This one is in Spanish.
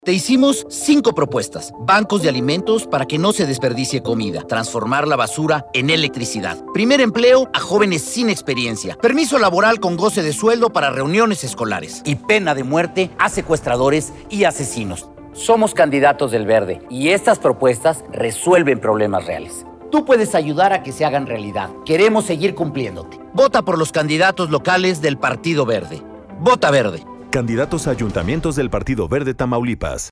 Te hicimos 5 propuestas. Bancos de alimentos para que no se desperdicie comida. Transformar la basura en electricidad. Primer empleo a jóvenes sin experiencia. Permiso laboral con goce de sueldo para reuniones escolares. Y pena de muerte a secuestradores y asesinos. Somos candidatos del Verde y estas propuestas resuelven problemas reales. Tú puedes ayudar a que se hagan realidad. Queremos seguir cumpliéndote. Vota por los candidatos locales del Partido Verde. Vota Verde. Candidatos a ayuntamientos del Partido Verde Tamaulipas.